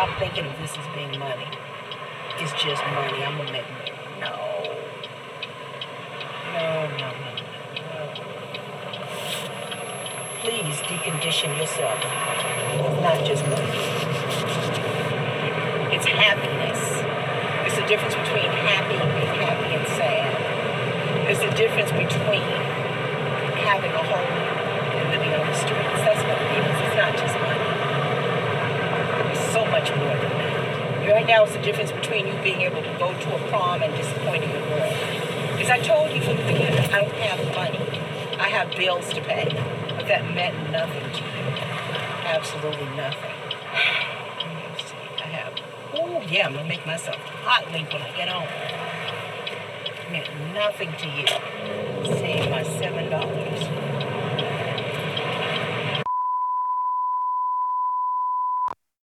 stop thinking of this as being money. It's just money. I'm gonna make more. No. Please decondition yourself. It's not just money. It's happiness. It's the difference between happy and sad. It's the difference between having a home and living on the streets. That's what it is. It's not just money. It's so much more than that. Right now, it's the difference between you being able to go to a prom and disappointing your girl. Because I told you from the beginning, I don't have money. I have bills to pay. But that meant nothing to you. Absolutely nothing. I have, oh yeah, I'm going to make myself hot link when I get home. It meant nothing to you. Save my $7.